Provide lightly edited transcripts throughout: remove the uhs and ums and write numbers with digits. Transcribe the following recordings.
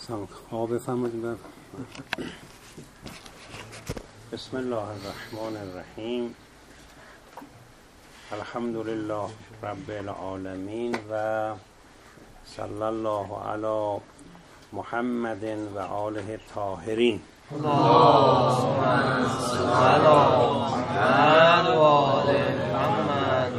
بفرمایید. بسم الله الرحمن الرحیم. الحمد لله رب العالمین و صلی الله علی محمد و آله الطاهرین. اللهم صل علی محمد و آل محمد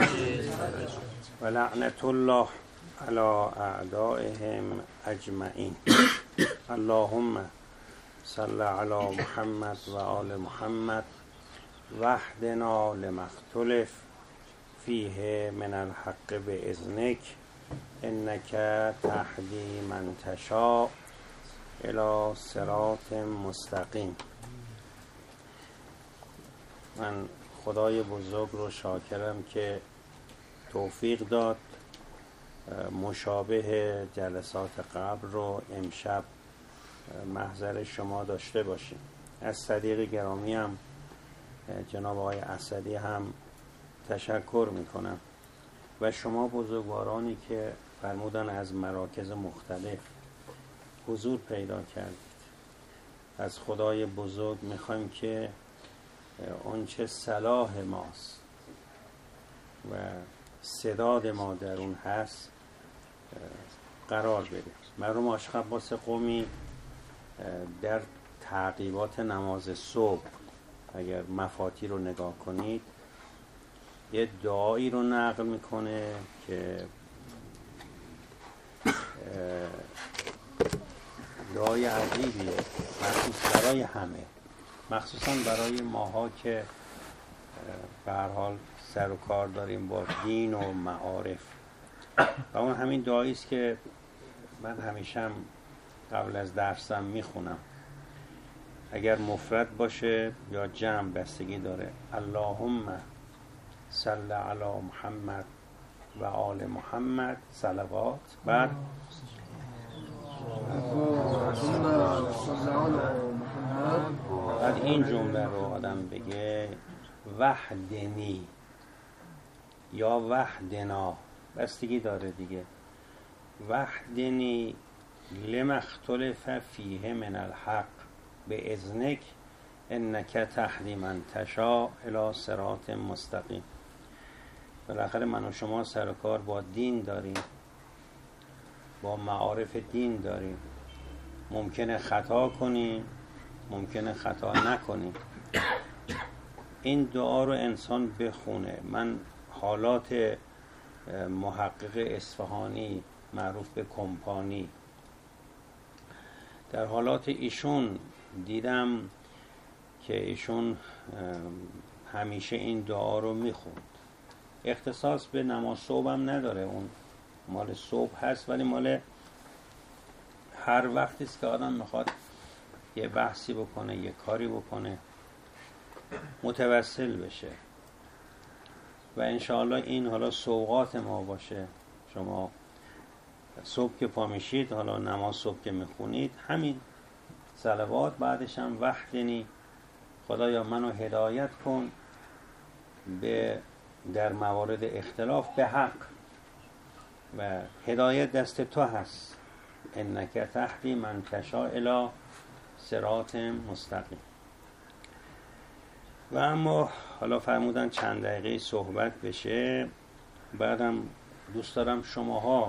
و لعنت الله علی اعدائهم اجمعین. اللهم صل علی محمد و آل محمد واهدنا لما اختلف فیه من الحق باذنک انک تهدی من تشاء الی صراط مستقیم. من خدای بزرگ رو شاکرم که توفیق داد مشابه جلسات قبل رو امشب محضر شما داشته باشیم. از صدیق گرامی هم جناب آقای اسدی هم تشکر میکنم و شما بزرگوارانی که فرمودن از مراکز مختلف حضور پیدا کردید. از خدای بزرگ میخوایم که آنچه صلاح ماست و صداد ما در اون هست قرار بدیم. مرحوم آشق عباس قمی در تعقیبات نماز صبح اگر مفاتی رو نگاه کنید یه دعایی رو نقل میکنه که دعای عجیبیه، مخصوص برای همه، مخصوصا برای ماها که به هر حال سر و کار داریم با دین و معارف. و اون همین دعایی است که من همیشه قبل از درسم میخونم، اگر مفرد باشه یا جمع بستگی داره. اللهم صل علی محمد و آل محمد صلوات. بعد این جمله رو آدم بگه وحدنی یا وحدنا، بستگی داره دیگه. وحدنی لما اختلف فیه من الحق باذنک انک تهدی من تشاء الی صراط مستقیم. بالاخره من و شما سر و کار با دین داریم، با معارف دین داریم. ممکنه خطا کنیم، ممکنه خطا نکنیم. این دعا رو انسان بخونه. من حالات محقق اصفهانی معروف به کمپانی، در حالات ایشون دیدم که ایشون همیشه این دعا رو میخوند. اختصاص به نماز صبح هم نداره، اون مال صبح هست، ولی مال هر وقتی است که آدم میخواد یه بحثی بکنه، یه کاری بکنه، متوسل بشه. و انشاءالله این حالا سوغات ما باشه. شما صبح که پا میشید، حالا نماز صبح که میخونید، همین صلوات بعدش هم وحدنی، خدایا منو هدایت کن به در موارد اختلاف به حق، و هدایت دست تو هست. انک تهدی من تشاء الی صراط مستقیم. و اما حالا فرمودن چند دقیقه صحبت بشه. بعدم دوست دارم شماها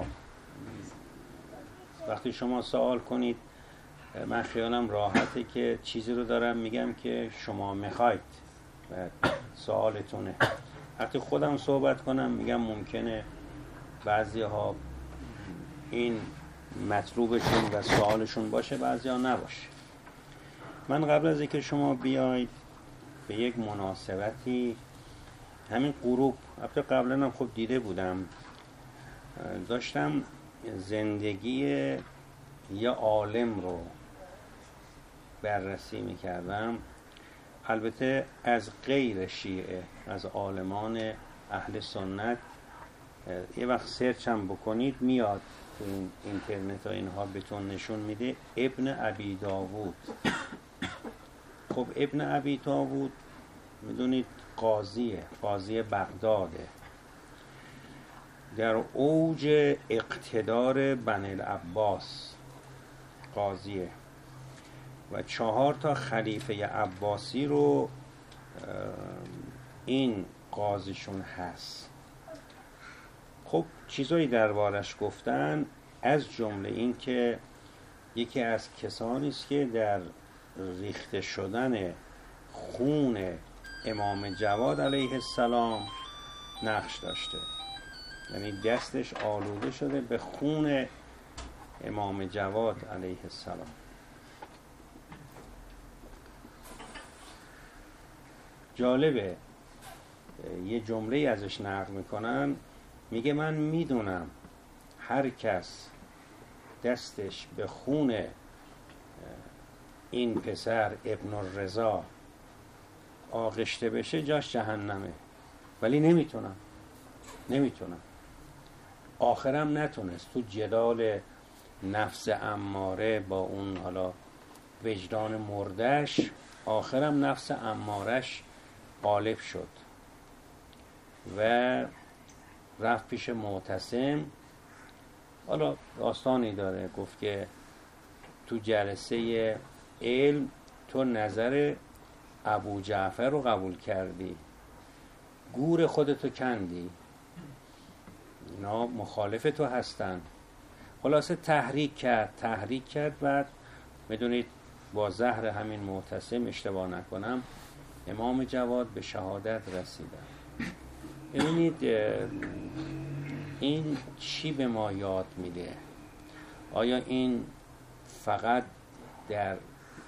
وقتی شما سوال کنید، من خیالم راحته که چیزی رو دارم میگم که شما میخواید و سوالتونه. وقتی خودم صحبت کنم میگم ممکنه بعضی ها این مطلوبشون و سوالشون باشه، بعضی ها نباشه. من قبل از اینکه شما بیاید به یک مناسبتی، همین غروب، البته قبلا هم خب دیده بودم، داشتم زندگی یه عالم رو بررسی میکردم، البته از غیر شیعه، از عالمان اهل سنت. یه وقت سرچ هم بکنید میاد تو این اینترنت و اینها بهتون نشون میده. ابن ابی داوود. خب ابن ابی داوود میدونید قاضی بغداده، در اوج اقتدار بنی العباس. قاضیه و 4 تا خلیفه عباسی رو این قاضیشون هست. خب چیزایی دربارش گفتن، از جمله این که یکی از کسانی است که در ریخته شدن خون امام جواد علیه السلام نقش داشته، یعنی دستش آلوده شده به خون امام جواد علیه السلام. جالبه یه جمله ازش نقل میکنن، میگه من میدونم هر کس دستش به خون این پسر ابن الرضا آغشته بشه جاش جهنمه، ولی نمیتونم. آخرم نتونست، تو جدال نفس اماره با اون حالا وجدان مردش، آخرم نفس امارش غالب شد و رفت پیش معتصم. حالا داستانی داره، گفت که تو جلسه علم تو نظر ابو جعفر رو قبول کردی، گور خودتو کندی، اینا مخالف تو هستن. خلاصه تحریک کرد. بعد میدونید با زهر همین معتصم، اشتباه نکنم، امام جواد به شهادت رسیدن. ببینید این چی به ما یاد میده؟ آیا این فقط در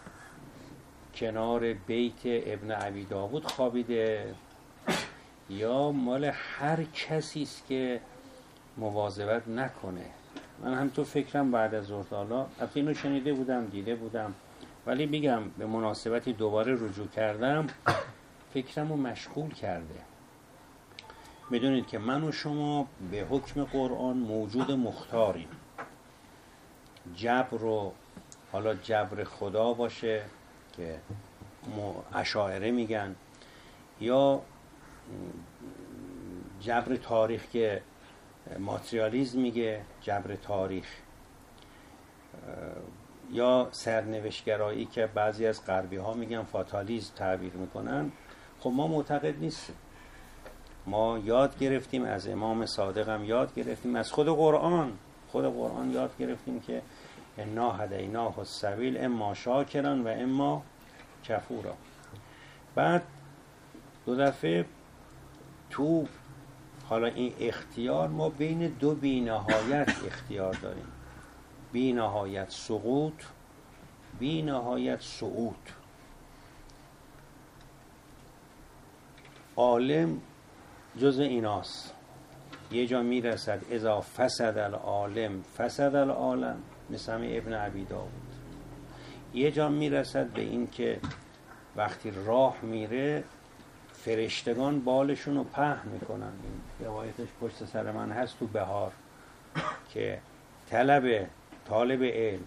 کنار بیت ابن ابی داود خوابیده یا مال هر کسی است که مواظبت نکنه؟ من هم تو فکرم بعد از ظهر حالا اینو شنیده بودم، دیده بودم، ولی میگم به مناسبتی دوباره رجوع کردم، فکرمو مشغول کرده. بدونید که من و شما به حکم قرآن موجود مختاریم. جبر رو، حالا جبر خدا باشه که اشاعره میگن، یا جبر تاریخ که ماتریالیسم میگه، جبر تاریخ، یا سرنوشتگرایی که بعضی از غربی ها میگن فاتالیسم تعبیر میکنن. خب ما معتقد نیستیم. ما یاد گرفتیم از امام صادق، هم یاد گرفتیم از خود قرآن یاد گرفتیم که انا هدیناه السبیل اما شاکرا و اما کفورا. بعد دو دفعه تو حالا این اختیار ما بین دو بی‌نهایت اختیار داریم، بی‌نهایت سقوط، بی‌نهایت صعود. عالم جز ایناست. یه جا میرسد اذا فسد العالم فسد العالم، مثل ابن ابی داود. یه جا میرسد به این که وقتی راه میره فرشتگان بالشون رو پهن میکنن. این روایتش پشت سر من هست تو بهار، که طالب علم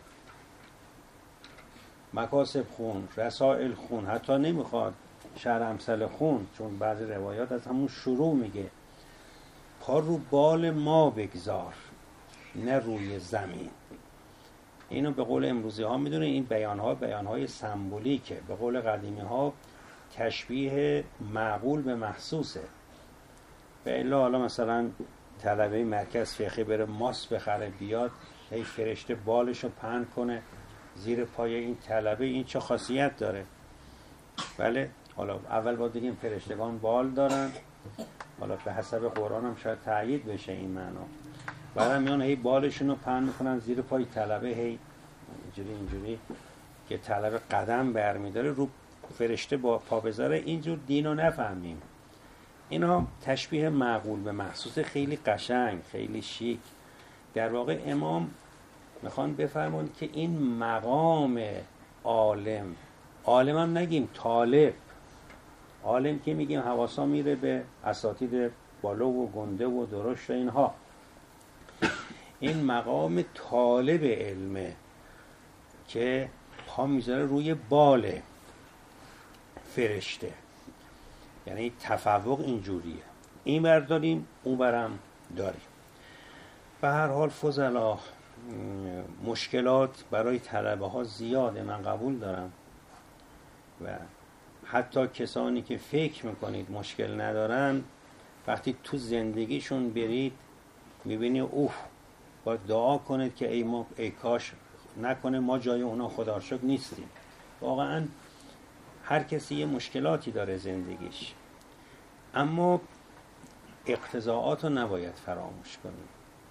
مکاسب خون، رسائل خون، حتی نمیخواد شهر امثل خون، چون بعضی روایات از همون شروع میگه پا رو بال ما بگذار نه روی زمین. اینو به قول امروزی ها میدونه این بیانهای سمبولیکه، به قول قدیمی ها تشبیه معقول به محسوسه. به الا حالا مثلا طلبه مرکز فقهی بره ماس بخره بیاد، هی فرشته بالشو پهن کنه زیر پای این طلبه، این چه خاصیت داره؟ بله، حالا اول باید بگیم فرشتگان بال دارن، حالا به حسب قرآن هم شاید تأیید بشه این معنا. بعد میان هی بالشون رو پهن میکنن زیر پای طلبه، هی اینجوری که طلبه قدم برمیداره رو فرشته با پا بذاره. اینجور دینو نفهمیم. اینا تشبیه معقول به محسوس، خیلی قشنگ، خیلی شیک. در واقع امام میخوان بفرمون که این مقام عالم هم نگیم طالب، عالم که میگیم حواسا میره به اساتید بالا و گنده و درشت و اینها. این مقام طالب علمه که پا میذاره روی بال فرشته، یعنی تفوق اینجوریه، این بر داریم اون برم داریم. به هر حال فضلا مشکلات برای طلبه ها زیاده، من قبول دارم، و حتی کسانی که فکر میکنید مشکل ندارن وقتی تو زندگیشون برید میبینی اوه، باید دعا کنید که ای کاش نکنه ما جای اونا خدا رو شکر نیستیم. واقعا هر کسی یه مشکلاتی داره زندگیش، اما اقتضاعات رو نباید فراموش کنیم.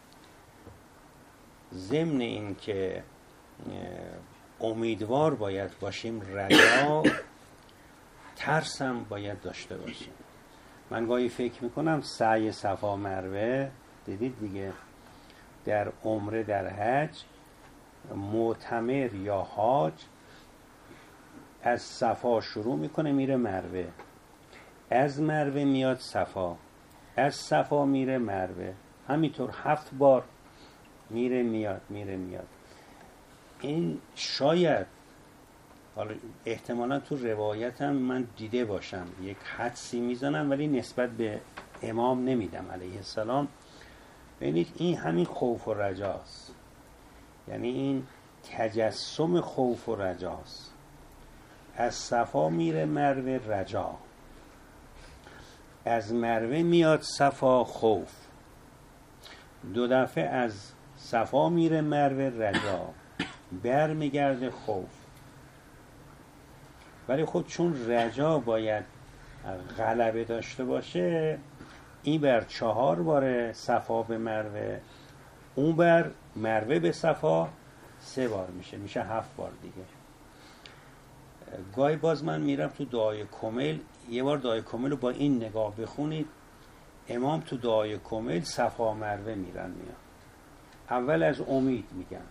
ضمن این که امیدوار باید باشیم، رجا، ترس هم باید داشته باشیم. من گاهی فکر میکنم سعی صفا مروه، دیدید دیگه، در عمره، در حج، معتمر یا حاج از صفا شروع میکنه میره مروه، از مروه میاد صفا، از صفا میره مروه، همینطور 7 بار میره میاد میره میاد. این شاید، حالا احتمالا تو روایتم من دیده باشم، یک حدسی میزنم ولی نسبت به امام نمیدم علیه السلام. ببینید این همین خوف و رجاست، یعنی این تجسم خوف و رجاست. از صفا میره مروه رجا، از مروه میاد صفا خوف، 2 دفعه از صفا میره مروه رجا، برمیگرده خوف. ولی خود چون رجا باید غلبه داشته باشه، این بر 4 بار صفا به مروه، اون بر مروه به صفا 3 بار میشه 7 بار دیگه. گاهی باز من میرم تو دعای کمیل، یه بار دعای کمیل رو با این نگاه بخونید، امام تو دعای کمیل صفا مروه میرن میان. اول از امید میگن،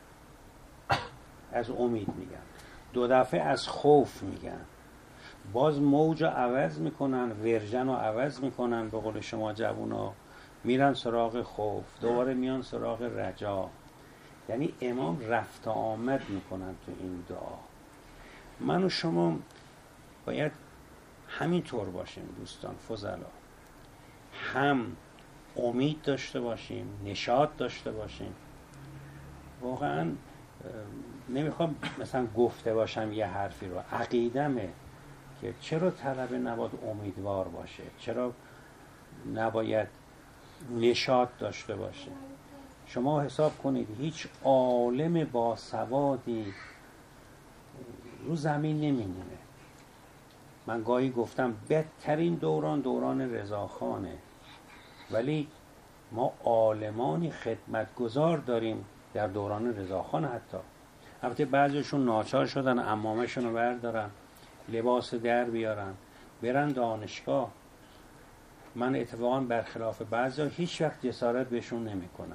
از امید میگن، 2 دفعه از خوف میگن، باز موج رو عوض میکنن، ورژن رو عوض میکنن، به قول شما جوونا میرن سراغ خوف، دوباره میان سراغ رجا. یعنی امام رفت آمد میکنن تو این دعا. من و شما باید همین طور باشیم دوستان فضلا، هم امید داشته باشیم، نشاط داشته باشیم. واقعا نمیخوام مثلا گفته باشم یه حرفی رو، عقیدمه که چرا طلبه نباید امیدوار باشه، چرا نباید نشاط داشته باشه. شما حساب کنید هیچ عالم باسوادی رو زمین نمیمونه. من گاهی گفتم بهترین دوران رضاخانه، ولی ما عالمانی خدمتگزار داریم در دوران رضاخان. حتی البته بعضیشون ناچار شدن عمامشون رو بردارن، لباس در بیارن، برن دانشگاه. من اتفاقا برخلاف بعضیا هیچ وقت جسارت بهشون نمیکنم.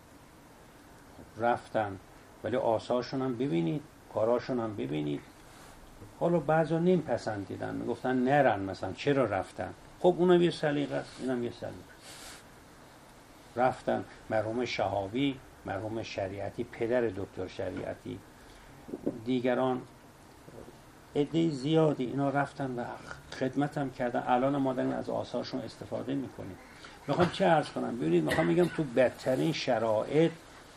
رفتن، ولی آثارشون هم ببینید، کاراشون هم ببینید. حالا بعضیا نمیپسندیدن، میگفتن نرن، مثلا چرا رفتن؟ خب اونم یه سلیقه است، اینم یه سلیقه است. رفتن. مرحوم شهابی، مرحوم شریعتی، پدر دکتر شریعتی، دیگران، عده زیادی اینا رفتن و خدمت هم کردن. الان ما داریم از آثارشون استفاده میکنیم. میخوام چه عرض کنم؟ ببینید، میخوام میگم تو بدترین شرایط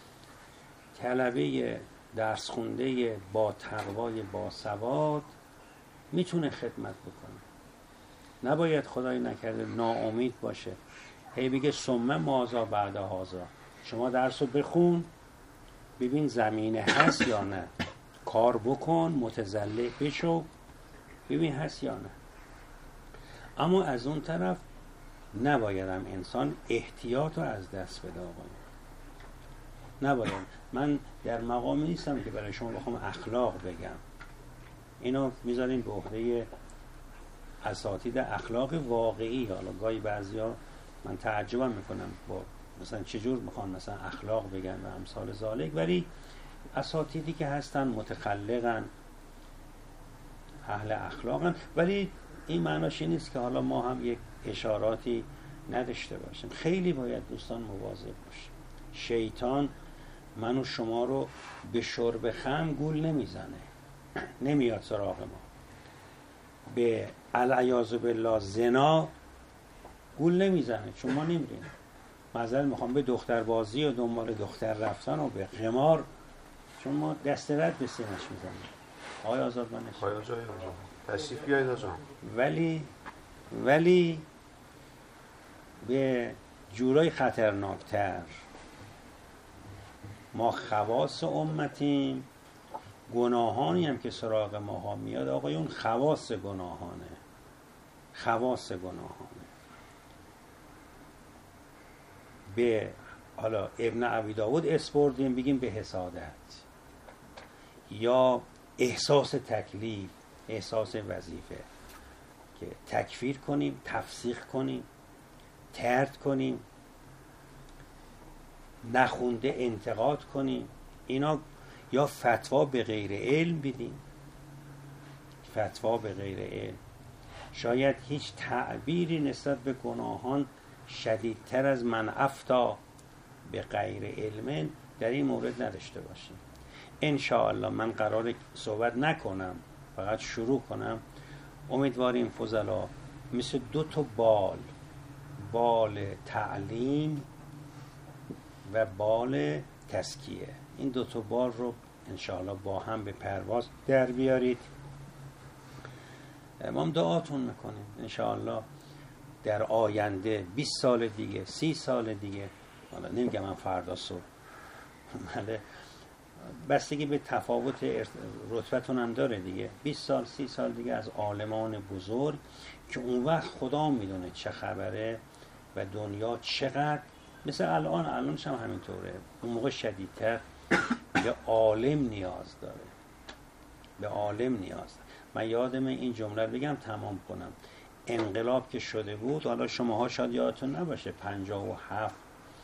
طلبه درس خونده با تقوای با سواد میتونه خدمت بکنه. نباید خدای نکرده ناامید باشه، هی بگه ثم ماذا بعد هذا. شما درس رو بخون، ببین زمینه هست یا نه، کار بکن، متزلع بشو، ببین هست یا نه. اما از اون طرف نبایدم انسان احتیاط رو از دست بده. نباید. من در مقامی نیستم که برای شما بخوام اخلاق بگم، اینو میذاریم به عهده اساتید اخلاق واقعی. حالا گاهی بعضیا من تعجبم میکنم با مثلا چجور میخوان مثلا اخلاق بگن و امثال ذالک، ولی اساتیدی که هستن متخلقن، اهل اخلاقن، ولی این معناش نیست که حالا ما هم یک اشاراتی نداشته باشیم. خیلی باید دوستان مواظب باشیم. شیطان من و شما رو به شرب خمر گول نمیزنه، نمیاد سراغ ما. به العیاذ بالله زنا گول نمیزنه، چون ما نمیریم. مثلا میخوام به دختر بازی و دنبال دختر رفتن و به قمار، چون ما دست رد به سینش میزنیم. آقای آزادمنش آقای جای تشریف بیایید آجان. ولی به جورای خطرناکتر، ما خواص امتیم، گناهانی هم که سراغ ماها میاد آقایون خواص گناهانه. به حالا ابن ابی داود اسپردیم بگیم به حسادت یا احساس تکلیف، احساس وظیفه، که تکفیر کنیم، تفسیق کنیم، طرد کنیم، نخونده انتقاد کنیم، اینا یا فتوا به غیر علم بدیم. فتوا به غیر علم، شاید هیچ تعبیری نسبت به گناهان شدیدتر از من افتا به غیر علم در این مورد نداشته باشیم. انشاءالله من قرار صحبت نکنم، فقط شروع کنم. امیدواریم فضلا مثل 2 تا بال تعلیم و بال تزکیه، این 2 تا بال رو انشاءالله با هم به پرواز در بیارید. ما هم دعاتون میکنیم انشاءالله در آینده 20 سال دیگه، 30 سال دیگه، حالا نمیگم من فردا صبح، بستگی به تفاوت رتبتون هم داره دیگه، 20 سال 30 سال دیگه از عالمان بزرگ که اون وقت خدا میدونه چه خبره و دنیا چقدر، مثل الانش هم همینطوره، اون موقع شدیدتر به عالم نیاز داره، به عالم نیاز داره. من یادم این جمله رو بگم تمام کنم. انقلاب که شده بود، حالا شماها شاید یادتون نباشه، 57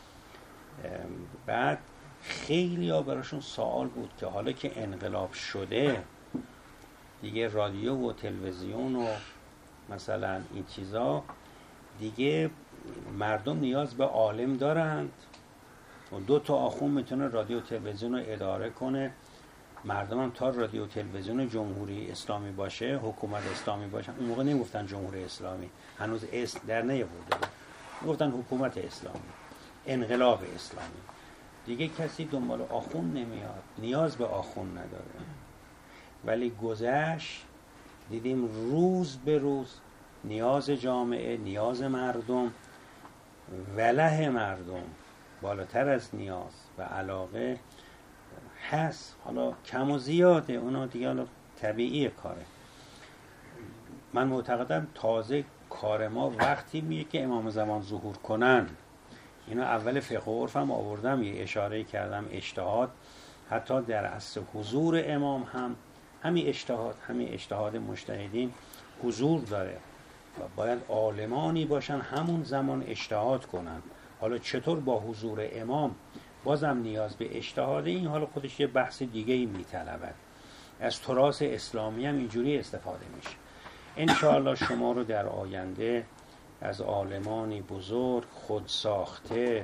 بعد خیلی ها براشون سوال بود که حالا که انقلاب شده دیگه رادیو و تلویزیون و مثلا این چیزا دیگه مردم نیاز به عالم دارند و 2 تا آخوند میتونه رادیو و تلویزیون رو اداره کنه، مردم هم تا رادیو و تلویزیون جمهوری اسلامی باشه، حکومت اسلامی باشه، اون موقع نمیگفتن جمهوری اسلامی، هنوز اسم در نیاورده بود، میگفتن حکومت اسلامی، انقلاب اسلامی، دیگه کسی دنبال آخوند نمیاد، نیاز به آخوند نداره. ولی گذشت دیدیم روز به روز نیاز جامعه، نیاز مردم، وله مردم بالاتر از نیاز و علاقه هست. حالا کم و زیاده، اونا دیگه حالا طبیعی کاره. من معتقدم تازه کار ما وقتی میگه که امام زمان ظهور کنن. اینو اول فقه و عرف هم آوردم، یه اشاره کردم، اجتهاد حتی در اصل حضور امام هم همین اجتهاد مجتهدین حضور داره و باید عالمانی باشن همون زمان اجتهاد کنن. حالا چطور با حضور امام بازم نیاز به اجتهاد، این حالا خودش یه بحث دیگه ای میطلبد. از تراث اسلامی هم اینجوری استفاده میشه. انشاءالله شما رو در آینده از عالمانی بزرگ، خود ساخته،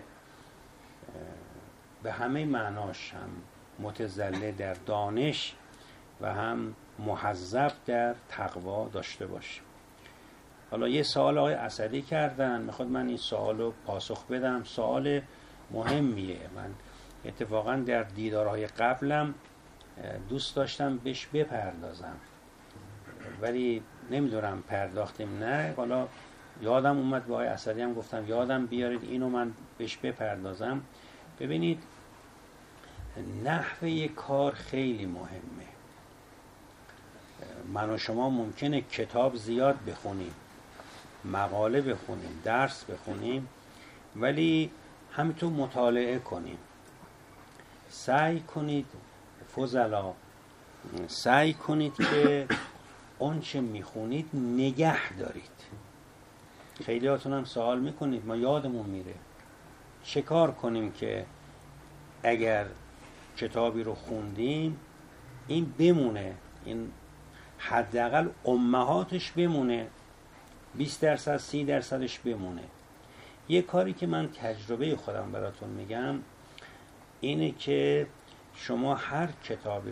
به همه معناش هم متزله در دانش و هم محذب در تقوا داشته باشیم. حالا یه سوال آقای اسدی کردن، میخواد من این سوال رو پاسخ بدم. سوال مهمیه. من اتفاقا در دیدارهای قبلم دوست داشتم بهش بپردازم ولی نمیدونم پرداختیم نه. حالا یادم اومد به آقای اسدی هم گفتم یادم بیارید اینو من بهش بپردازم. ببینید نحوه کار خیلی مهمه. من و شما ممکنه کتاب زیاد بخونیم، مقاله بخونیم، درس بخونیم، ولی همینطور مطالعه کنیم. سعی کنید فضلا، سعی کنید که اون چه میخونید نگه دارید. خیلی هاتون هم سوال میکنید ما یادمون میره. چه کار کنیم که اگر کتابی رو خوندیم این بمونه، این حداقل امهاتش بمونه، 20% 30%ش بمونه. یه کاری که من تجربه خودم براتون میگم اینه که شما هر کتابی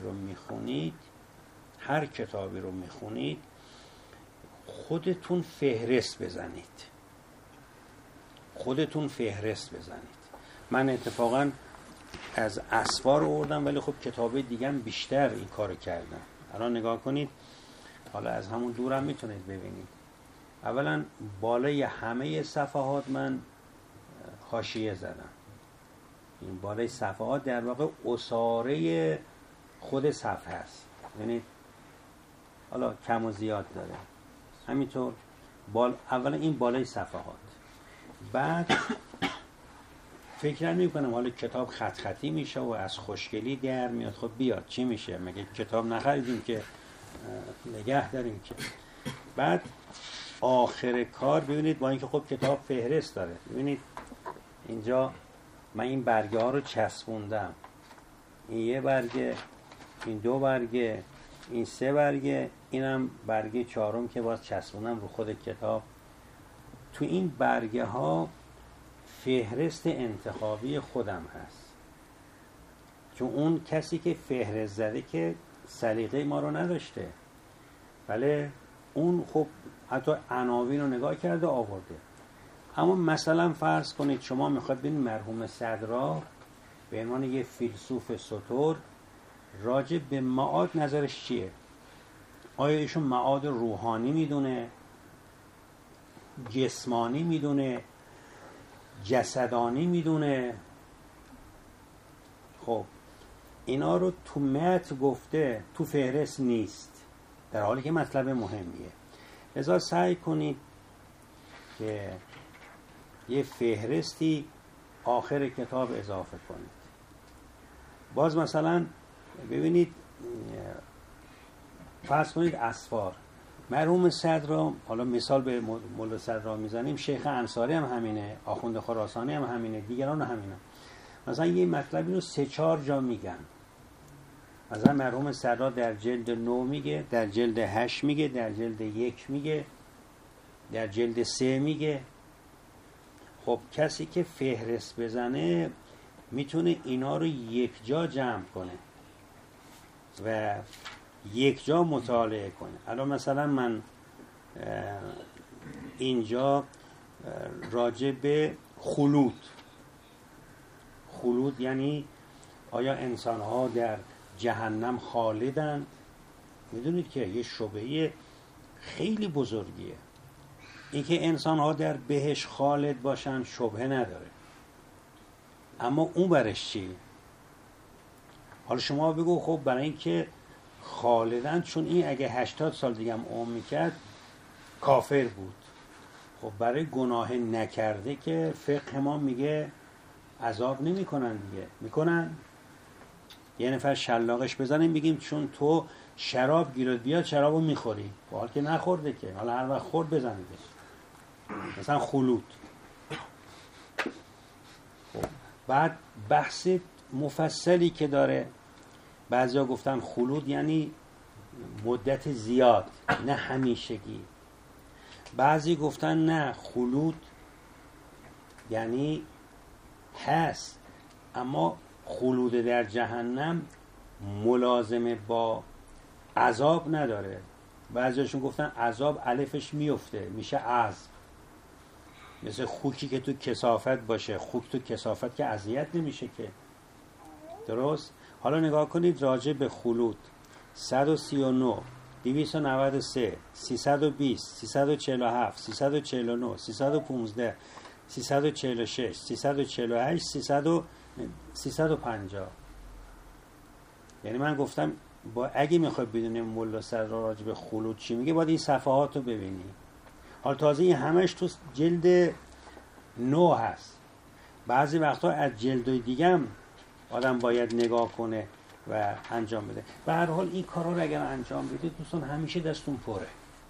رو میخونید خودتون فهرست بزنید. خودتون فهرست بزنید. من اتفاقا از اسفار آوردم، ولی خب کتاب دیگه هم بیشتر این کارو کردم. الان نگاه کنید، حالا از همون دورم میتونید ببینید. اولا بالای همه صفحات من حاشیه زدم. این بالای صفحات در واقع اساره خود صفحه است، یعنی حالا کم و زیاد داره. همینطور اولا این بالای صفحات. بعد فکر نمی‌کنم حالا کتاب خط خطی میشه و از خوشگلی در میاد. خب بیاد چی میشه؟ مگه کتاب نخریدیم که نگه داریم که. بعد آخر کار ببینید، با اینکه خب کتاب فهرست داره، ببینید اینجا من این برگه ها رو چسبوندم. این یه برگه، این دو برگه، این سه برگه، اینم برگه چهارم که باز چسبوندم رو خود کتاب. تو این برگه ها فهرست انتخابی خودم هست، چون اون کسی که فهرست زده که سلیقه ما رو نداشته، بله اون خب حتی عناوین رو نگاه کرده آورده. اما مثلا فرض کنید شما میخواید ببینید مرحوم صدرا به عنوان یه فیلسوف سطور راجع به معاد نظرش چیه؟ آیا ایشون معاد روحانی میدونه، جسمانی میدونه، جسدانی میدونه؟ خب اینا رو تو متن گفته، تو فهرست نیست، در حالی که مطلب مهمیه. لذا سعی کنید که یه فهرستی آخر کتاب اضافه کنید. باز مثلا ببینید، فرض کنید اسفار مرحوم صدرا، حالا مثال به مولا صدرا میزنیم، شیخ انصاری هم همینه، آخوند خراسانی هم همینه، دیگران هم همینه. مثلا یه مطلبی رو 3-4 جا میگن. مثلا مرحوم صدرا در جلد 9 میگه، در جلد 8 میگه، در جلد 1 میگه، در جلد 3 میگه. خب کسی که فهرست بزنه میتونه اینا رو یک جا جمع کنه و یک جا مطالعه کنه. الان مثلا من اینجا راجع به خلود یعنی آیا انسان‌ها در جهنم خالدن؟ میدونید که یه شبهه خیلی بزرگیه. اینکه انسان‌ها در بهشت خالد باشن شبهه نداره، اما اون برش چی؟ حالا شما بگو خب برای اینکه خالدن، چون این اگه 80 سال دیگه هم عمر میکرد کافر بود. خب برای گناه نکرده که فقه ما میگه عذاب نمی کنن دیگه، میکنن؟ یه نفر شلاقش بزنیم بگیم چون تو شراب گیرت بیاد شرابو میخوری، با حال که نخورده که، حالا هر وقت خورد بزنیدش. مثلا خلود. بعد بحث مفصلی که داره، بعضیا گفتن خلود یعنی مدت زیاد، نه همیشگی. بعضی گفتن نه، خلود یعنی هست، اما خلود در جهنم ملازمه با عذاب نداره. بعضیشون گفتن عذاب الفش میفته میشه عذب، مثل خوکی که تو کثافت باشه. خوک تو کثافت که اذیت نمیشه که، درست؟ حالا نگاه کنید راجع به خلود 139 293 320 347 349 315 346 348 350. یعنی من گفتم اگه میخوای بدونیم مولا صدرا راجع به خلود چی میگه باید این صفحات رو ببینی. حالا تازه این همش تو جلد 9 هست، بعضی وقتا از جلدهای دیگه هم آدم باید نگاه کنه و انجام بده. به هر حال این کارا رو اگر انجام بدید دوستان همیشه دستون پره،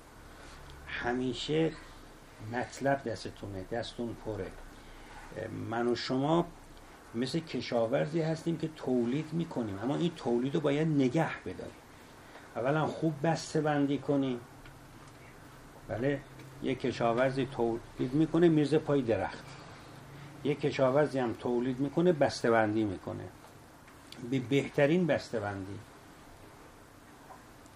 همیشه مطلب دستون پره. من و شما مثل کشاورزی هستیم که تولید میکنیم، اما این تولید رو باید نگه بداریم. اولا خوب بسته بندی کنیم. بله، یک کشاورزی تولید میکنه میرزه پای درخت، یک کشاورزی هم تولید میکنه بسته بندی میکنه، به بهترین بسته بندی.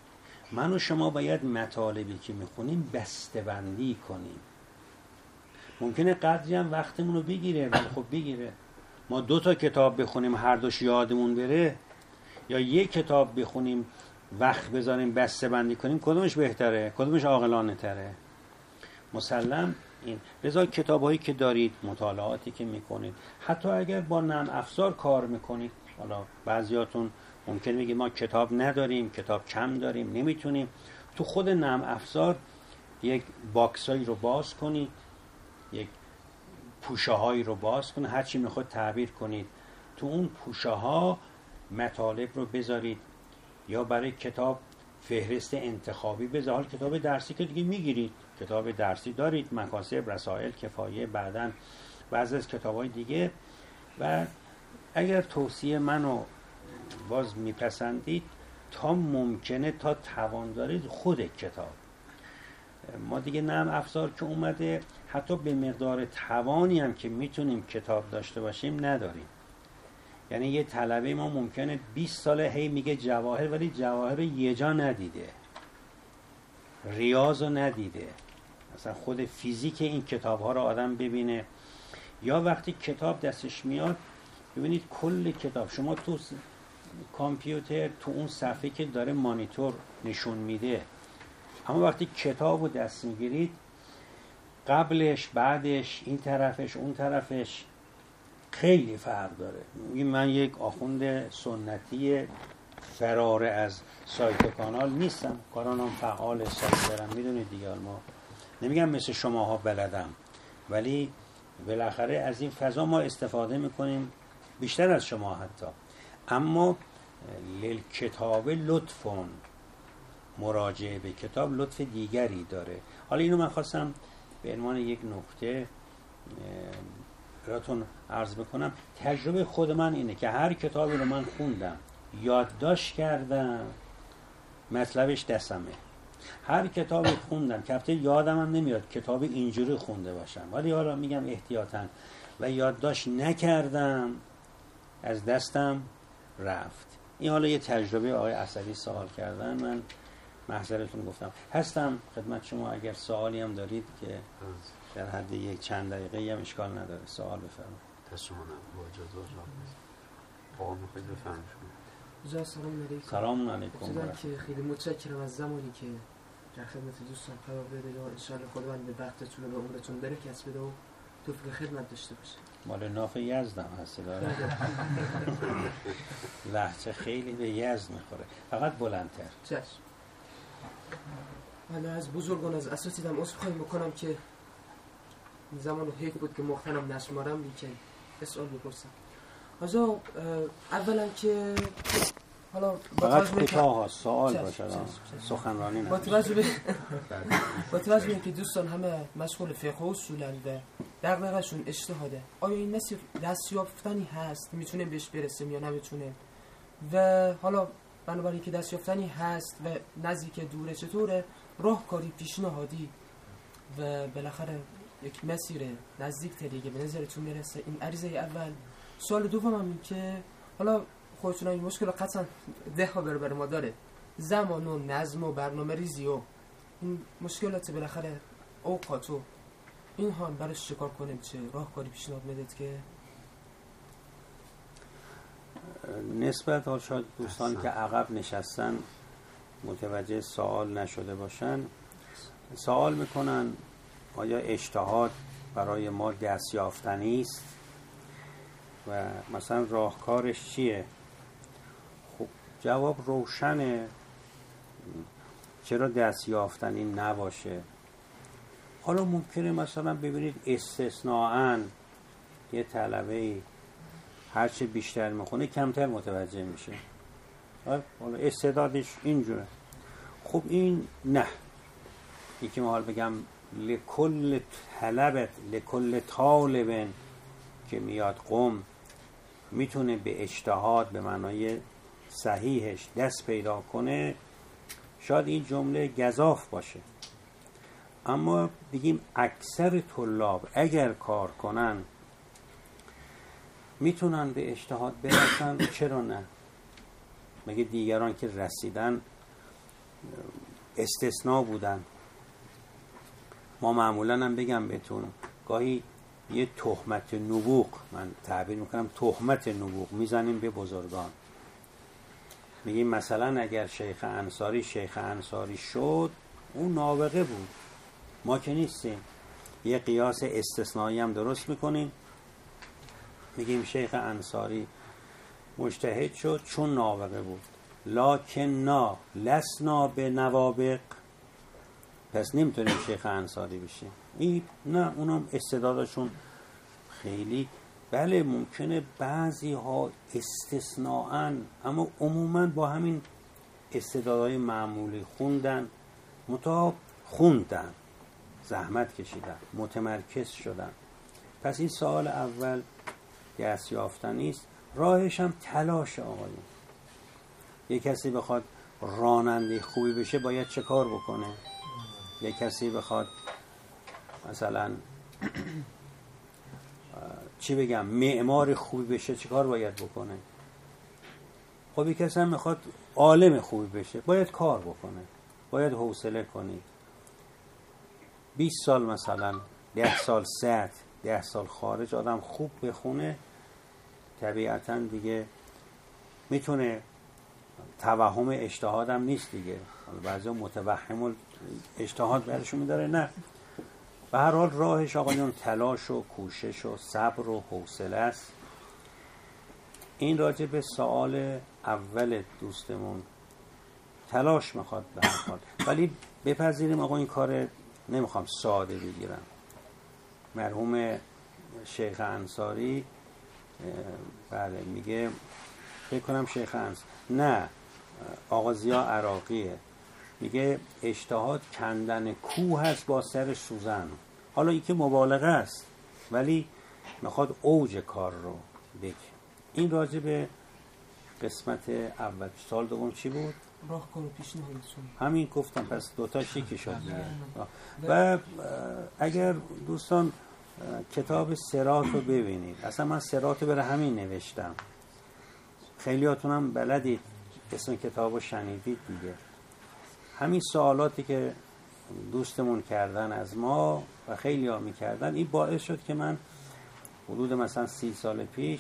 من و شما باید مطالبی که میخونیم بسته بندی کنیم. ممکنه قدری هم وقتمون رو بگیره، ولی خب بگیره. ما 2 کتاب بخونیم هر دوش یادمون بره، یا 1 کتاب بخونیم وقت بذاریم بسته بندی کنیم، کدومش بهتره؟ کدومش عاقلانه تره؟ مسلم این. لذا کتابایی که دارید، مطالعاتی که میکنید، حتی اگر با نرم افزار کار میکنید، حالا بعضیاتون ممکنه بگید ما کتاب نداریم، کتاب کم داریم، نمیتونیم، تو خود نرم افزار یک باکسایی رو باز کنید، یک پوشه هایی رو باز کنید، هر چی میخواد تعبیر کنید، تو اون پوشه ها مطالب رو بذارید، یا برای کتاب فهرست انتخابی بذارید. حال کتاب درسی که دیگه میگیرید، کتاب درسی دارید، مکاسب، رسائل، کفایه، بعدن بعضی از کتاب‌های دیگه. و اگر توصیه منو باز میپسندید، تا ممکنه، تا توان دارید، خود کتاب. ما دیگه نرم افزار که اومده، حتی به مقدار توانی هم که میتونیم کتاب داشته باشیم نداریم. یعنی یه طلبه ما ممکنه 20 ساله هی میگه جواهر، ولی جواهر یه جا ندیده، ریاض رو ندیده، مثلا خود فیزیک این کتاب ها رو آدم ببینه. یا وقتی کتاب دستش میاد، ببینید کل کتاب، شما تو کامپیوتر تو اون صفحه که داره مانیتور نشون میده، اما وقتی کتاب رو دست میگیرید، قبلش، بعدش، این طرفش، اون طرفش خیلی فرق داره. من یک آخوند سنتی فرار از سایت کانال نیستم، کارانم فعال سایت دارم، میدونید دیگه. ما نمیگم مثل شماها بلدم، ولی بالاخره از این فضا ما استفاده میکنیم بیشتر از شما حتی. اما کتاب لطفون، مراجعه به کتاب لطف دیگری داره. حالا اینو من خواستم به عنوان یک نکته براتون عرض بکنم. تجربه خود من اینه که هر کتابی رو من خوندم، یادداشت کردم، مطلبش دستمه. هر کتابی خوندم که البته یادم هم نمیاد کتاب اینجوری خونده باشم، ولی حالا میگم احتیاطاً، و یادداشت نکردم، از دستم رفت. این حالا یه تجربه آقای اسدی سوال کردن، من محضرتون گفتم. هستم خدمت شما اگر سوالی هم دارید که در حد یک چند دقیقه هم اشکال نداره، سوال بفرمایید. تشمونم با اجازه آقا میخواید بفرمایید شما. سلام علیکم. سلام علیکم. خدا که خیلی متشکرم از زمانی که در خدمت دوستان قرار بده، یا انشاءالله خداوند به وقتتون و به عمرتون برکت بده و توفیق خدمت داشته باشه. مال ناف یزدم هستی داره. لهجه خیلی به یزد میخوره، فقط بلندتر. چشم. حالا از بزرگان، از اساتیدم عذرخواهی میکنم که این زمان هیک بود که مختنم نشمارم، لیکن سوال بپرسم. حالا اولا که حالا فقط کوتاه سوال باشه، سخنرانی نه. با توجه به اینکه دوستان همه مشغول فقه و اصولند و دغدغه‌شون اجتهاده، آیا این مسیر دستیافتنی هست؟ میتونه بهش برسیم یا نمیتونه؟ و حالا بنابراین که دستیافتنی هست و نزدیک دوره، چطوره راهکاری پیشنهادی و بالاخره یک مسیر نزدیک تریگه به نظرتون میرسه؟ این عریضه اول. سوال دومم این که حالا خودتون این مشکل قطعا ده ها بر ما داره، زمان و نظم و برنامه ریزی و این مشکلات بالاخره اوقات و این ها برش چکار کنیم؟ چه راهکاری پیشنهاد میدید که نسبت ها شاید دوستان که عقب نشستن متوجه سوال نشده باشن، سوال میکنن آیا اجتهاد برای ما دستیافتنی است و مثلا راهکارش چیه؟ خب جواب روشنه، چرا دستیافتنی نباشه؟ حالا ممکنه مثلا ببینید استثناءً یه طلبه هرچه بیشتر میخونه کمتر متوجه میشه، حالا استعدادش اینجوره. خب این نه، یکی ما حال بگم لکل طلبت لکل طالب که میاد قم میتونه به اجتهاد به معنای صحیحش دست پیدا کنه، شاید این جمله گزاف باشه، اما بگیم اکثر طلاب اگر کار کنن میتونن به اجتهاد برسن. چرا نه؟ مگه دیگران که رسیدن استثناء بودن؟ ما معمولا هم بگم بهتون گاهی یه تهمت نبوغ، من تعبیر میکنم تهمت نبوغ میزنیم به بزرگان. میگیم مثلا اگر شیخ انصاری شد اون نابغه بود، ما که نیستیم. یه قیاس استثنایی هم درست میکنیم، میگیم شیخ انصاری مجتهد شد چون نابغه بود، لکننا لسنا به نوابق، پس نمیتونیم شیخ انصاری بشیم. این نه، اونم استعدادشون خیلی، بله ممکنه بعضی ها استثناءً، اما عموما با همین استعدادهای معمولی خوندن، زحمت کشیدن، متمرکز شدن. پس این سوال اول دست یافتنی است. راهش هم تلاش آقایون. یک کسی بخواد راننده خوبی بشه باید چه کار بکنه؟ یک کسی بخواد مثلا معمار خوبی بشه چه کار باید بکنه؟ خب یک کسی هم میخواد عالم خوبی بشه باید کار بکنه، باید حوصله کنید. 20 سال مثلا 10 سال سطح 10 سال خارج آدم خوب بخونه، طبیعتا دیگه میتونه، توهم اجتهاد هم نیست دیگه. بعضی متوهم اجتهاد برشون میداره، نه، به هر حال راهش آقایون تلاش و کوشش و صبر و حوصله است. این راجع به سوال اول دوستمون، تلاش میخواد به هر حال، ولی بپذیریم آقا این کار نمیخوام ساده بگیرم. مرحوم شیخ انصاری بله میگه، فکر کنم شیخ انصاری، نه آقا ضیا عراقیه، میگه اجتهاد کندن کوه هست با سر سوزن. حالا این که مبالغه است ولی میخواد اوج کار رو بگه. این راجع به قسمت اول. سال دوم چی بود؟ راه کن و پیشنهادشون. همین گفتم، پس دوتاش یکی شد دیگه. و اگر دوستان کتاب صراط رو ببینید، اصلا من صراط رو برای همین نوشتم، خیلیاتون هم بلدید، اسم کتاب رو شنیدید دیگه. همین سوالاتی که دوستمون کردن از ما و خیلی ها میکردن، این باعث شد که من حدود مثلا 30 سال پیش،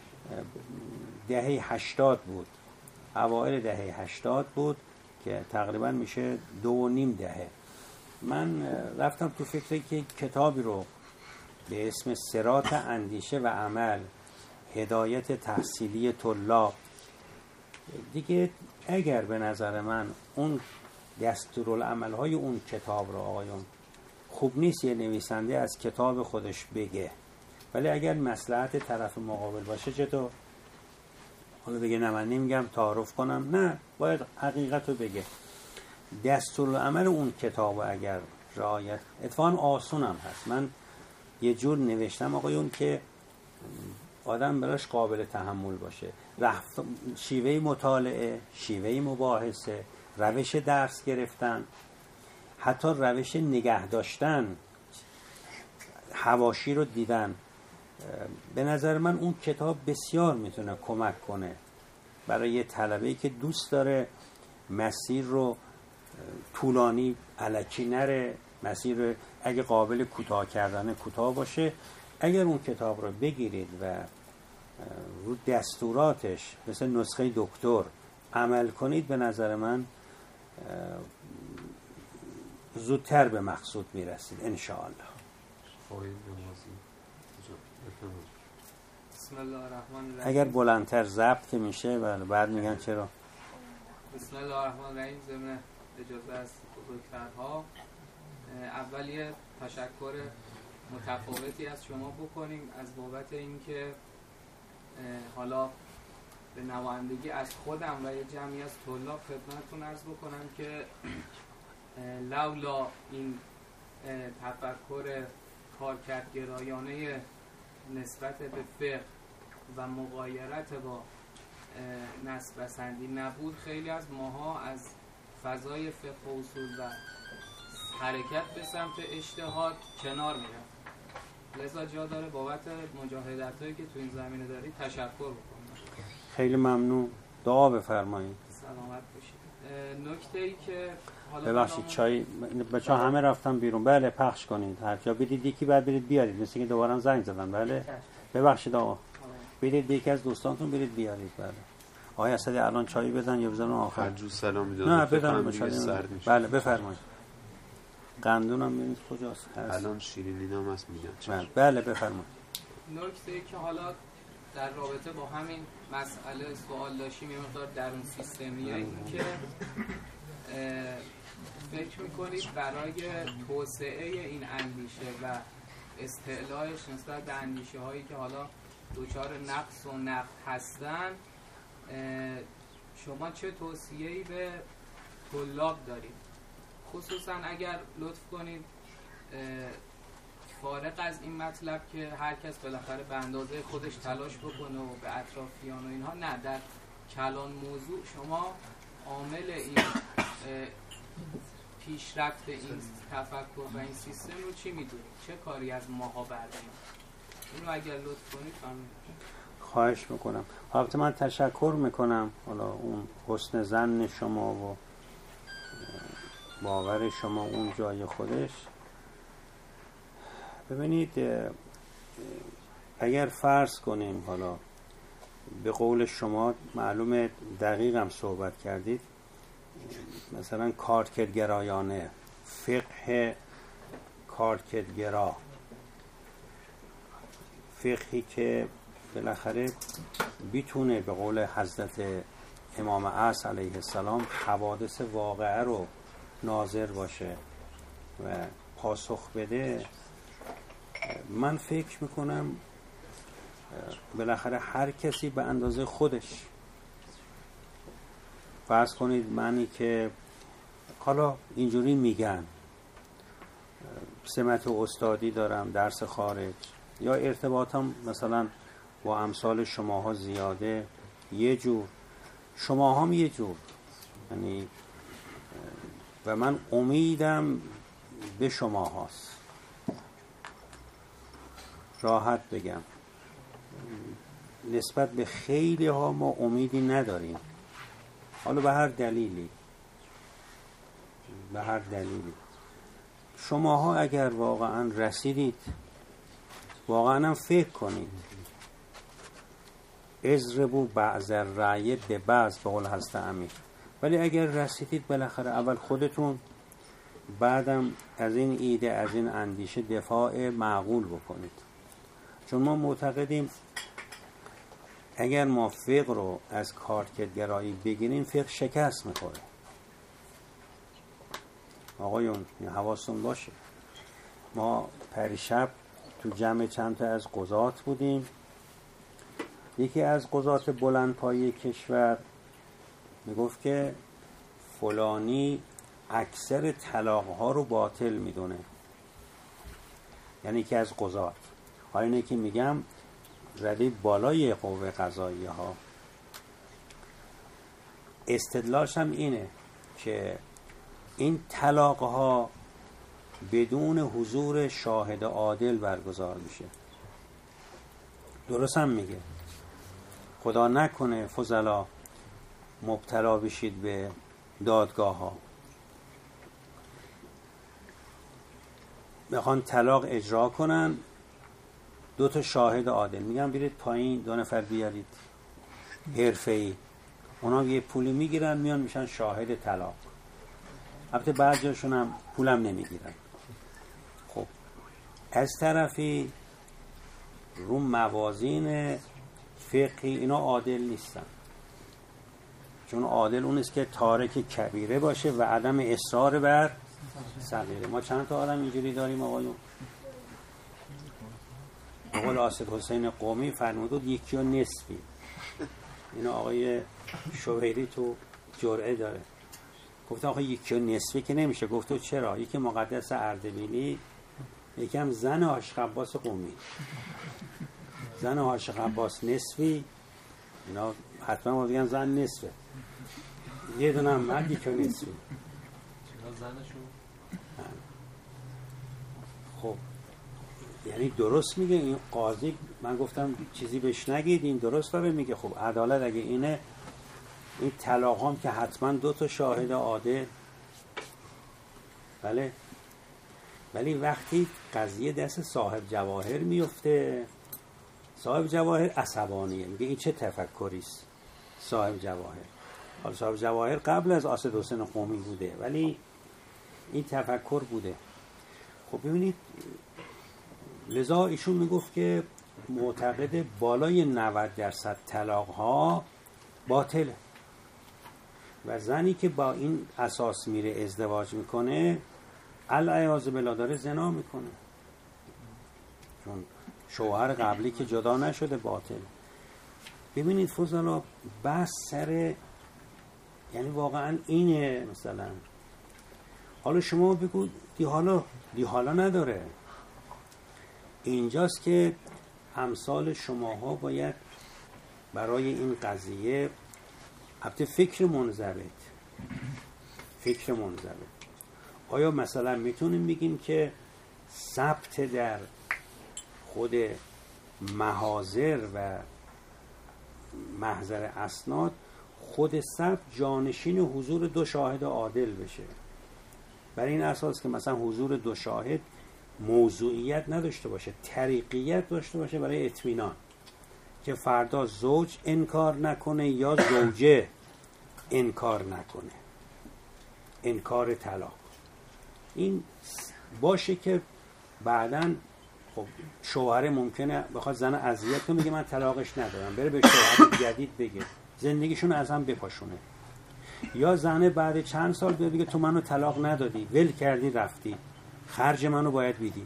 دهه 80 بود، اوائل دهه 80 بود که تقریبا میشه 2.5 دهه، من رفتم تو فکری که کتابی رو به اسم صراط اندیشه و عمل، هدایت تحصیلی طلاب دیگه، اگر به نظر من اون دستورالعمل های اون کتاب رو آقایون خوب نیست یه نویسنده از کتاب خودش بگه، ولی اگر مصلحت طرف مقابل باشه چطور؟ حالا بگه نه من نمیگم تعارف کنم، نه، باید حقیقت رو بگه. دستورالعمل اون کتاب رو اگر رعایت، اتفاقا آسون هم هست، من یه جور نوشتم آقایون که آدم براش قابل تحمل باشه، شیوه مطالعه، شیوه مباحثه، روش درس گرفتن، حتی روش نگه داشتن، حواشی رو دیدن. به نظر من اون کتاب بسیار میتونه کمک کنه برای یه طلبه‌ای که دوست داره مسیر رو طولانی الکی نره، مسیر رو اگه قابل کوتاه کردن کوتاه باشه. اگر اون کتاب رو بگیرید و رو دستوراتش مثل نسخه دکتر عمل کنید، به نظر من زودتر به مقصود میرسید انشاءالله. بسم الله الرحمن الرحیم. اگر بلندتر ضبط که میشه بعد میگن چرا. بسم الله الرحمن الرحیم. ضمن اجازه است بزرگترها، اول یه تشکر متفاوتی از شما بکنیم از بابت اینکه حالا به نمایندگی از خودم و یه جمعی از طلاب خدمتتون عرض بکنم که لولا این تفکر کارکردگرایانه نسبت به فقه و مغایرت با نسب‌بسندی نبود، خیلی از ماها از فضای فقه و اصول و حرکت به سمت اجتهاد کنار میرفت. لذا جا داره بابت مجاهدت‌هایی که تو این زمینه دارید تشکر بکنم. خیلی ممنون. دعا بفرمایید. سلامت باشید. نکته‌ای که حالا ببخشید چای بچه ها همه رفتن بیرون. بله پخش کنید، هر جا بدید یکی بعد برید بیارید، مثل که دوباره زنگ زدن. بله ببخشید آقا، برید یکی از دوستانتون برید بیارید. بله آقای اسدی الان چای بدن یا بزنن آخر؟ هر جور سلام میدونم. نه بدن مشاهده. بله بفرمایید. قندونم ببینید کجاست؟ الان شیرینی هم هست میگن. بله بفرمایید. نکته‌ای که حالا در رابطه با همین مسئله سوال داشتیم یه مقدار درون سیستمیه، این که فکر میکنید برای توسعه این اندیشه و استعلاش نسبت به اندیشه هایی که حالا دچار نقص و نقد هستن، شما چه توصیه‌ای به طلاب دارید؟ خصوصا اگر لطف کنید فارغ از این مطلب که هر کس بالاخره به اندازه خودش تلاش بکنه و به اطرافیان و اینها، نه، در کلان موضوع شما عامل این پیشرفت این تفکر و این سیستم رو چی میدونید؟ چه کاری از ماها بردارید؟ اینو اگر لطف کنید خواهش میکنم. البته من تشکر میکنم حالا اون حسن ظن شما و باور شما اون جای خودش. ببینید اگر فرض کنیم حالا به قول شما معلومه دقیقم صحبت کردید، مثلا کارکردگرایانه، فقه کارکردگرا، فقهی که بالاخره بیتونه به قول حضرت امام عصر علیه السلام حوادث واقعه رو ناظر باشه و پاسخ بده. من فکر میکنم بالاخره هر کسی به اندازه خودش، فرض کنید منی که حالا اینجوری میگن سمت استادی دارم، درس خارج یا ارتباطم مثلا با امثال شماها زیاده، یه جور، شماها هم یه جور، یعنی و من امیدم به شماهاست. راحت بگم نسبت به خیلی ها ما امیدی نداریم، حالا به هر دلیلی، به هر دلیلی. شماها اگر واقعا رسیدید، واقعا هم فکر کنید، اضربوا بعض الرأی به بعض به قول حضرت امیر. ولی اگر رسیدید بالاخره اول خودتون، بعدم از این ایده، از این اندیشه دفاع معقول بکنید. چون ما معتقدیم اگر ما فقه رو از کارکردگرایی بگیریم، فقه شکست میخوره. آقایون حواستون باشه، ما پریشب تو جمع چند تا از قضات بودیم. یکی از قضات بلندپایه کشور میگفت که فلانی اکثر طلاق‌ها رو باطل میدونه، یعنی که از قضات. حالا اینه که میگم رده بالای قوه قضاییه ها. استدلالش هم اینه که این طلاق‌ها بدون حضور شاهد عادل برگزار میشه. درست هم میگه. خدا نکنه فضلا مبتلا بشید به دادگاه ها، میخوان طلاق اجرا کنن، 2 تا شاهد عادل میگن برید پایین 2 نفر بیارید حرفه‌ای، اونا یه پولی میگیرن میان میشن شاهد طلاق. البته بعضیاشون هم پولم نمیگیرن. خب از طرفی رو موازین فقهی اینا عادل نیستن، چون عادل اون است که تارک کبیره باشه و عدم اصرار بر صغیره. ما چند تا آدم اینجوری داریم آقایون؟ قول آصد حسین قومی فرمود 1 و نصفی. اینا آقای شویری تو جرعه داره. گفت آقا 1 و نصفی که نمیشه. گفت چرا؟ یکی مقدس اردبیلی، یکم زن عاشق عباس قومی. زن عاشق عباس نصفی، اینا حتما ما بگن زن نصفه، یه دونه هم مرد 1 و نصفی. خب یعنی درست میگه این قاضی. من گفتم چیزی بهش نگید، این درست داره میگه. خب عدالت اگه اینه این طلاق هم که حتما 2 شاهد عادل. بله، ولی وقتی قضیه دست صاحب جواهر میفته، صاحب جواهر عصبانیه، میگه این چه تفکریست صاحب جواهر. حالا صاحب جواهر قبل از اسد حسین قمی بوده، ولی این تفکر بوده. خب ببینید، لذا ایشون میگفت که معتقد بالای 90% طلاق ها باطله و زنی که با این اساس میره ازدواج میکنه العیاذ بالله داره زنا میکنه، چون شوهر قبلی که جدا نشده باطل. ببینید فضلا، بس سر یعنی واقعا اینه. مثلا حالا شما بگو دی حالا نداره. اینجاست که امثال شماها باید برای این قضیه البته فکر منضبط. آیا مثلا میتونیم بگیم که ثبت در خود محاضر و محضر اسناد خود ثبت جانشین حضور 2 شاهد عادل بشه؟ برای این اساس که مثلا حضور 2 شاهد موضوعیت نداشته باشه، طریقیت داشته باشه برای اطمینان، که فردا زوج انکار نکنه یا زوجه انکار نکنه، انکار طلاق. این باشه که بعداً خب شوهر ممکنه بخواد زن اذیت کنه، میگه من طلاقش ندارم، بره به شوهر جدید بگه زندگیشون از هم بپاشونه. یا زنه بعد چند سال بیاد بگه تو منو طلاق ندادی، ول کردی رفتی، خرج منو باید بدی.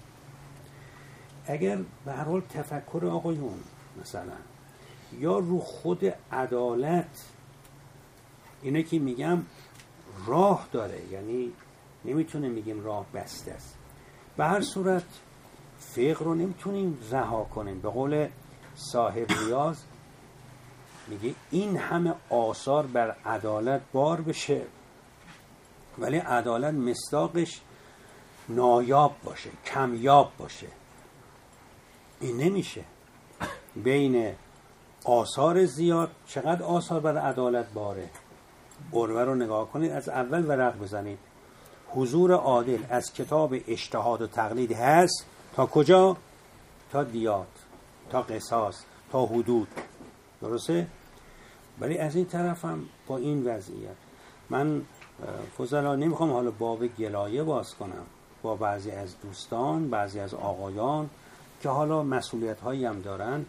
اگر به هر حال تفکر آقایون مثلا یا رو خود عدالت اینه که میگم راه داره، یعنی نمیتونه میگیم راه بسته است. به هر صورت فقه رو نمیتونیم رها کنیم. به قول صاحب ریاض میگه این همه آثار بر عدالت بار بشه ولی عدالت مصداقش نایاب باشه، کمیاب باشه. این نمیشه. بین آثار زیاد، چقدر آثار بر عدالت باره؟ عروه رو نگاه کنید، از اول ورق بزنید. حضور عادل از کتاب اجتهاد و تقلید هست تا کجا؟ تا دیات، تا قصاص، تا حدود. درسته؟ ولی از این طرف هم با این وضعیت من فضلا نمیخوام حالا باب گلایه باز کنم با بعضی از دوستان، بعضی از آقایان که حالا مسئولیت هایی هم دارن.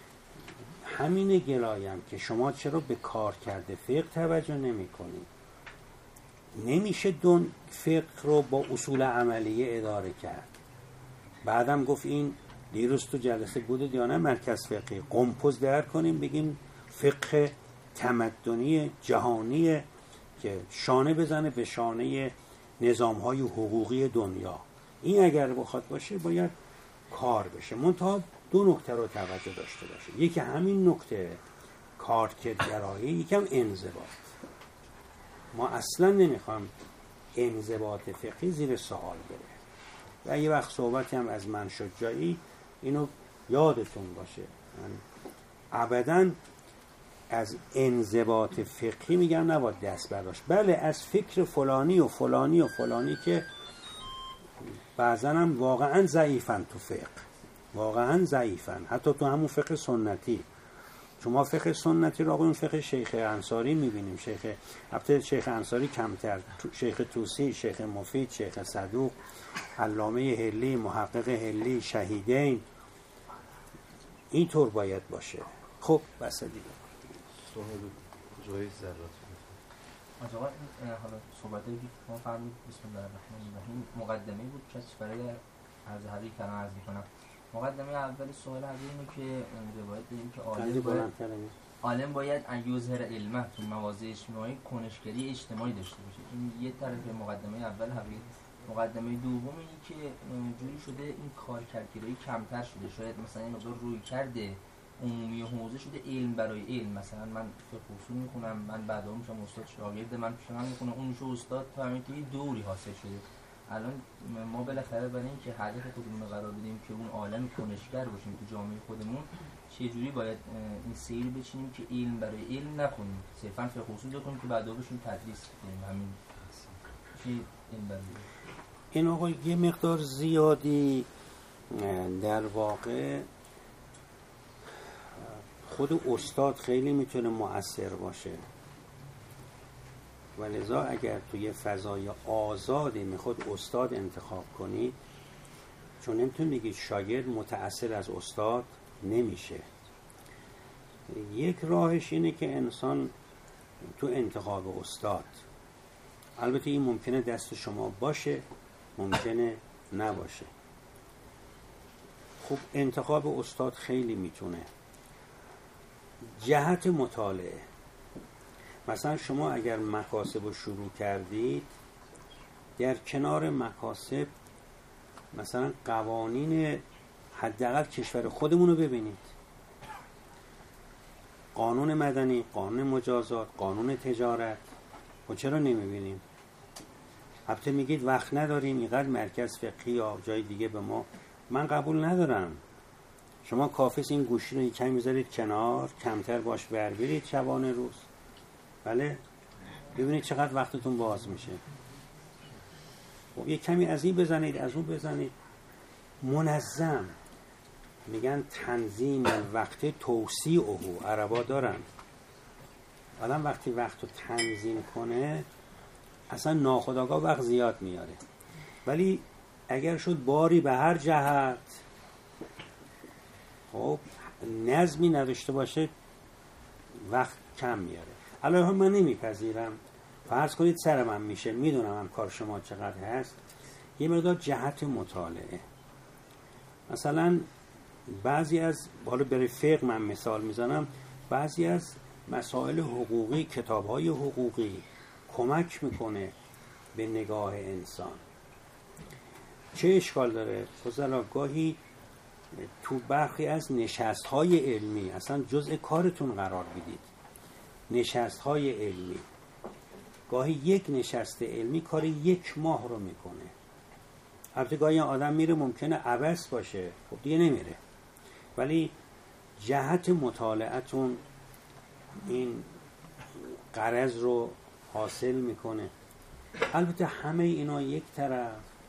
همین گلایم که شما چرا به کار کرده فقه توجه نمی کنید؟ نمیشه دون فقه رو با اصول عملیه اداره کرد. بعدم گفت این دیروز تو جلسه بوده یا نه، مرکز فقهی قمپوز در کنیم بگیم فقه تمدنی جهانی که شانه بزنه به شانه نظام‌های حقوقی دنیا. این اگر بخواد باشه باید کار بشه. منتها 2 نکته رو توجه داشته باشه. یکی همین نکته کارکردگرایی، یکم انضباط. ما اصلا نمیخوام انضباط فقهی زیر سوال بره. و یه وقت صحبتی هم از من شد جایی، اینو یادتون باشه، من ابداً از انضباط فقهی میگم نباید دست برداشت. بله از فکر فلانی و فلانی و فلانی که بعضا هم واقعا ضعیفن تو فقه، واقعا ضعیفن، حتی تو همون فقه سنتی. شما فقه سنتی رو اون فقه شیخ انصاری میبینیم، شیخ انصاری کمتر، شیخ توسی، شیخ مفید، شیخ صدوق، علامه هلی، محقق هلی، شهیدین، اینطور باید باشه. خب بس دیگه صاحب جای ذرات آقا حالا صحبتی که ما فرمود بسم الله الرحمن الرحیم مقدمه بود که برای عرض حدیث کلام عرض می‌کنم. مقدمه اول سوال اینه که روایت داریم که عالم باید ان یظهر علمه تو مواضع اجتماعی کنشگری اجتماعی داشته باشه. این یه طرف مقدمه اول حقیقت. مقدمه دوم اینه که جوری شده این کارکردگیری کمتر شده، شاید مثلا این مقدار روی کرده عمومی حوزه شده علم برای علم. مثلا من فقه اصول میخونم، من بعدا میشم استاد، شاگرد من پیش من میخونه، اون میشه استاد، تا همین دوری حاصل شده. الان ما بالاخره برای اینکه هدف خودمون رو قرار بدیم که اون عالم کنشگر باشیم تو جامعه خودمون، چجوری باید این سیر بچینیم که علم برای علم نکنیم، صرفا فقه اصول کنیم که بعدا بهشون تدریس کنیم؟ همین چی علم برای این آقا یه مقدار زیادی در واقع خود استاد خیلی میتونه مؤثر باشه و لذا اگر توی فضای آزادی میخواد استاد انتخاب کنید، چون نمیتونید بگید شاگرد متأثر از استاد نمیشه. یک راهش اینه که انسان تو انتخاب استاد، البته این ممکنه دست شما باشه، ممکنه نباشه. خب انتخاب استاد خیلی میتونه. جهت مطالعه، مثلا شما اگر مکاسب رو شروع کردید، در کنار مکاسب مثلا قوانین حداقل کشور خودمون رو ببینید، قانون مدنی، قانون مجازات، قانون تجارت. و چرا نمیبینیم؟ البته میگید وقت نداریم، اینقدر مرکز فقهی یا جای دیگه به ما، من قبول ندارم. شما کافیست این گوشی رو یک کمی میذارید کنار، کمتر باش برگیرید شبانه روز، بله، ببینید چقدر وقتتون باز میشه. یک کمی از این بزنید، از اون بزنید. منظم، میگن تنظیم وقت توسیعه، عربا دارن. آدم وقتی وقت رو تنظیم کنه اصلا ناخودآگاه وقت زیاد میاره، ولی اگر شد باری به هر جهت، خب نظمی نداشته باشه وقت کم میاره. الان من نمیپذیرم، فرض کنید سر من میشه، میدونم هم کار شما چقدر هست، یه مقدار جهت مطالعه. مثلا بعضی از، حالا برای فقه من مثال میزنم، بعضی از مسائل حقوقی، کتاب‌های حقوقی کمک میکنه به نگاه انسان. چه اشکال داره؟ فضلا گاهی تو برخی از نشست‌های علمی اصلا جزء کارتون قرار بدید. نشست‌های علمی، گاهی یک نشست علمی کار 1 ماه رو میکنه. البته گاهی آدم میره ممکنه عبث باشه، خب دیگه نمیره، ولی جهت مطالعتون این غرض رو حاصل میکنه. البته همه اینا یک طرف،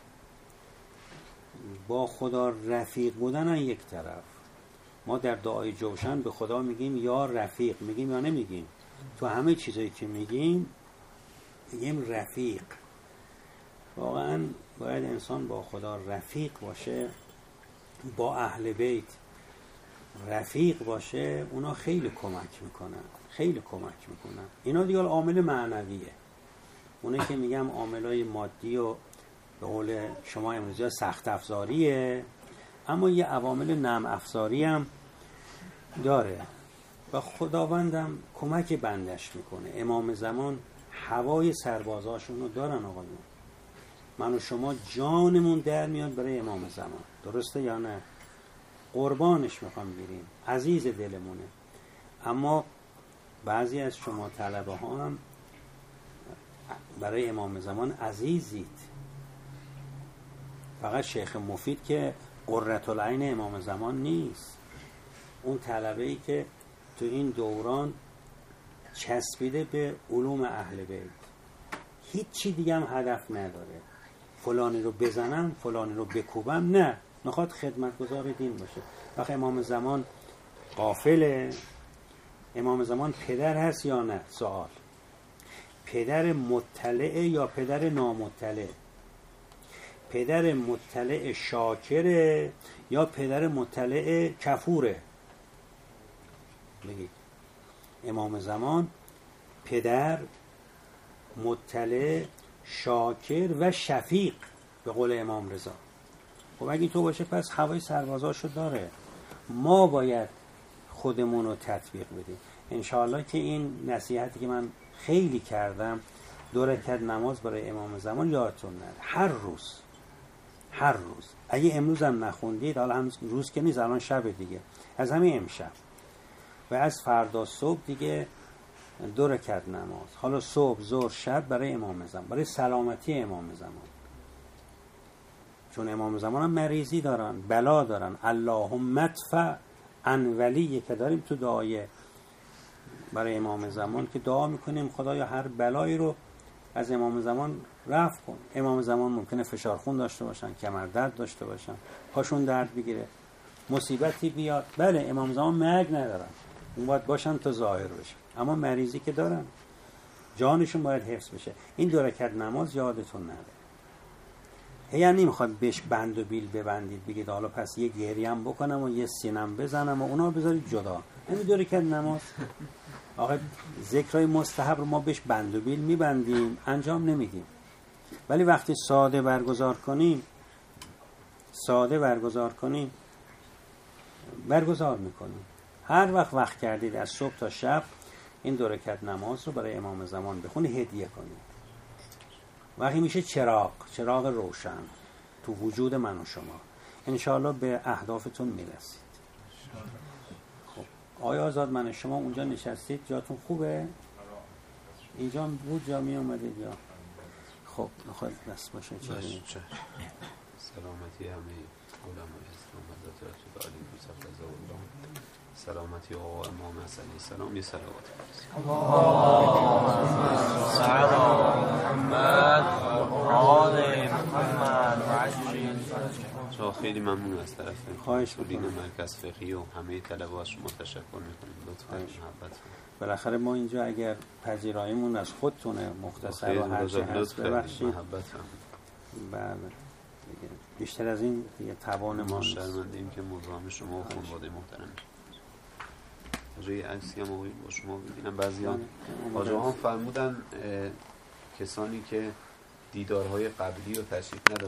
با خدا رفیق بودن یک طرف. ما در دعای جوشن به خدا میگیم یا رفیق، میگیم یا نمیگیم؟ تو همه چیزایی که میگیم رفیق. واقعا باید انسان با خدا رفیق باشه، با اهل بیت رفیق باشه. اونا خیلی کمک میکنن، خیلی کمک میکنن. اینا دیگه عامل معنویه. اونه که میگم عاملای مادی و به قول شما امروزی سخت افزاریه، اما یه عوامل نرم افزاری هم داره و خداوندم کمک بندش میکنه. امام زمان هوای سربازاشون رو دارن آقایون. من و شما جانمون در میاد برای امام زمان، درسته یا نه؟ قربانش میخوام بریم، عزیز دلمونه. اما بعضی از شما طلبه ها هم برای امام زمان عزیزید. فقط شیخ مفید که قرة العین امام زمان نیست. اون طلبه‌ای که تو این دوران چسبیده به علوم اهل بیت، هیچی دیگه هم هدف نداره فلانی رو بزنم، فلانی رو بکوبم، نه، میخواد خدمتگزار دین باشه. وقت امام زمان غافله؟ امام زمان پدر هست یا نه؟ سوال. پدر مطلع یا پدر نامطلع؟ پدر مطلع شاکره یا پدر مطلع کفوره؟ بگید. امام زمان پدر مطلع، شاکر و شفیق به قول امام رضا. خب اگه تو باشه پس هوای سربازاشو داره. ما باید خودمون رو تطبیق بدیم. انشاءالله که این نصیحتی که من خیلی کردم، 2 رکعت نماز برای امام زمان یادتون نره. هر روز اگه امروز هم نخوندید، حالا هم روز که نیست، الان شب دیگه، از همین امشب و از فردا صبح دیگه 2 رکعت نماز، حالا صبح، ظهر، شب، برای امام زمان، برای سلامتی امام زمان. چون امام زمان هم مریضی دارن، بلا دارن. اللهم ادفع انولیه که داریم تو دعای برای امام زمان که دعا میکنیم خدایا هر بلایی رو از امام زمان رفع کن. امام زمان ممکنه فشار خون داشته باشن، کمر درد داشته باشن، پاشون درد بگیره، مصیبتی بیاد. بله امام زمان مرگ ندارن، اون باید باشن تا ظاهر بشه، اما مریضی که دارن جانشون باید حفظ بشه. این 2 رکعت نماز یادتون نره. یعنی نمیخواد بهش بند و بیل ببندید بگید حالا پس یه گریم بکنم و یه سینم بزنم و اونا بذارید جدا. همین 2 رکعت نماز آقا ذکرای مستحب رو ما بهش بند و بیل میبندیم، انجام نمیدیم. ولی وقتی ساده برگزار کنیم برگزار میکنیم. هر وقت کردید از صبح تا شب این 2 رکعت نماز رو برای امام زمان بخونید، هدیه کنید. وقتی میشه چراغ روشن تو وجود من و شما، انشاءالله به اهدافتون میرسید. خب آیا آزاد من شما اونجا نشستید؟ جاتون خوبه؟ اینجا بود جا می اومدید یا؟ خب میخواد بس باشه. چه سلامتی همه علمای اسلام حضرت رسول علی مصطفی الله، سلامتی آقا امام حسن علیه السلام. یه صلوات خیلی ممنون از طرف مسئولین مرکز فقهی و همه طلبه از شما تشکر میکنیم. لطفاً محبت بالاخره ما اینجا اگر پذیراییمون از خودتونه مختصر و هرچی هست ببخشید. بله بیشتر از این دیگه توان ما نیست. شرمنده‌ایم که مزاحم شما و خانواده محترم. روی عکسی هم با شما ببینم بعضیان آجاهان فرمودن کسانی که دیدارهای قبلی رو تشریف نداشتن